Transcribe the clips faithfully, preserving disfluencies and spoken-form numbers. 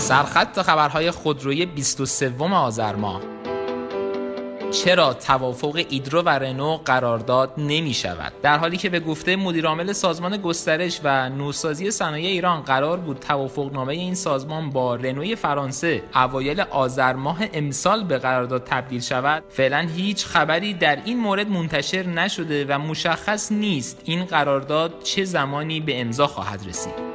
سرخط خبرهای خودرویی بیست و سوم آذر ماه: چرا توافق ایدرو و رنو قرارداد نمی شود؟ در حالی که به گفته مدیرعامل سازمان گسترش و نوسازی صنایع ایران قرار بود توافقنامه این سازمان با رنوی فرانسه اوایل آذر ماه امسال به قرارداد تبدیل شود، فعلا هیچ خبری در این مورد منتشر نشده و مشخص نیست این قرارداد چه زمانی به امضا خواهد رسید.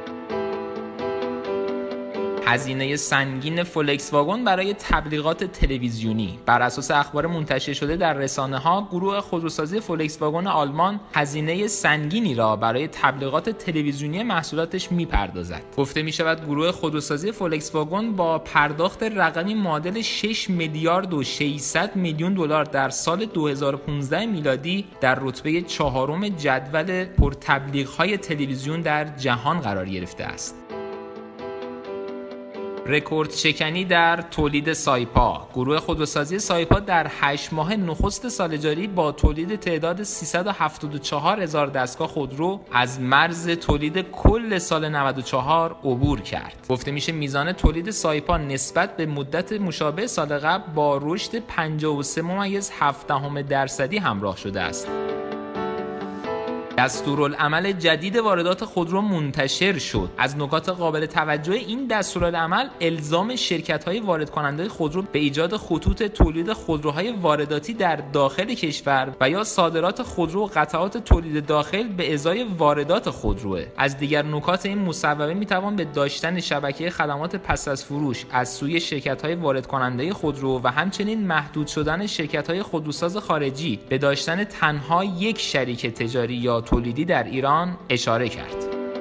هزینه سنگین فولکس واگن برای تبلیغات تلویزیونی. بر اساس اخبار منتشر شده در رسانه‌ها، گروه خودروسازی فولکس واگن آلمان هزینه سنگینی را برای تبلیغات تلویزیونی محصولاتش می‌پردازد. گفته می‌شود گروه خودروسازی فولکس واگن با پرداخت رقمی معادل شش میلیارد و ششصد میلیون دلار در سال دو هزار و پانزده میلادی در رتبه چهارم جدول پرتبلیغ‌های تلویزیون در جهان قرار گرفته است. رکورد شکنی در تولید سایپا. گروه خودروسازی سایپا در هشت ماه نخست سال جاری با تولید تعداد سیصد و هفتاد و چهار هزار دستگاه خودرو از مرز تولید کل سال نود و چهار عبور کرد. گفته میشه میزان تولید سایپا نسبت به مدت مشابه سال قبل با رشد پنجاه و سه ممیز هفت دهم درصدی همراه شده است. دستورالعمل جدید واردات خودرو منتشر شد. از نکات قابل توجه این دستورالعمل الزام شرکت‌های وارد کننده خودرو به ایجاد خطوط تولید خودروهای وارداتی در داخل کشور و یا صادرات خودرو و قطعات تولید داخل به ازای واردات خودروه. از دیگر نکات این مصوبه میتوان به داشتن شبکه خدمات پس از فروش از سوی شرکت‌های وارد کننده خودرو و همچنین محدود شدن شرکت‌های خودروساز خارجی به داشتن تنها یک شریک تجاری یا تولیدی در ایران اشاره کرد.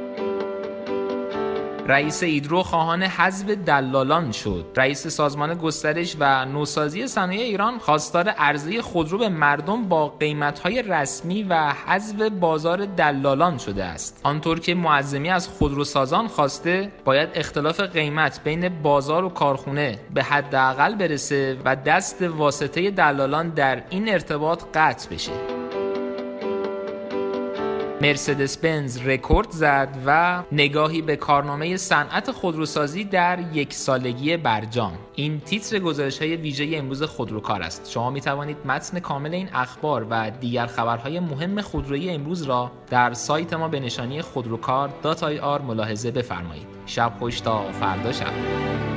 رئیس ایدرو خواهان حذف دلالان شد. رئیس سازمان گسترش و نوسازی صنایع ایران خواستار عرضه خودرو به مردم با قیمت‌های رسمی و حذف بازار دلالان شده است. آنطور که معظمی از خودروسازان خواسته باید اختلاف قیمت بین بازار و کارخونه به حداقل برسه و دست واسطه دلالان در این ارتباط قطع بشه. مرسدس بنز رکورد زد و نگاهی به کارنامه صنعت خودروسازی در یک سالگی برجام. این تیتر گزارش‌های ویژه امروز خودروکار است. شما می توانید متن کامل این اخبار و دیگر خبرهای مهم خودرویی امروز را در سایت ما به نشانی خودروکار دات آی آر ملاحظه بفرمایید. شب خوش تا فردا شب.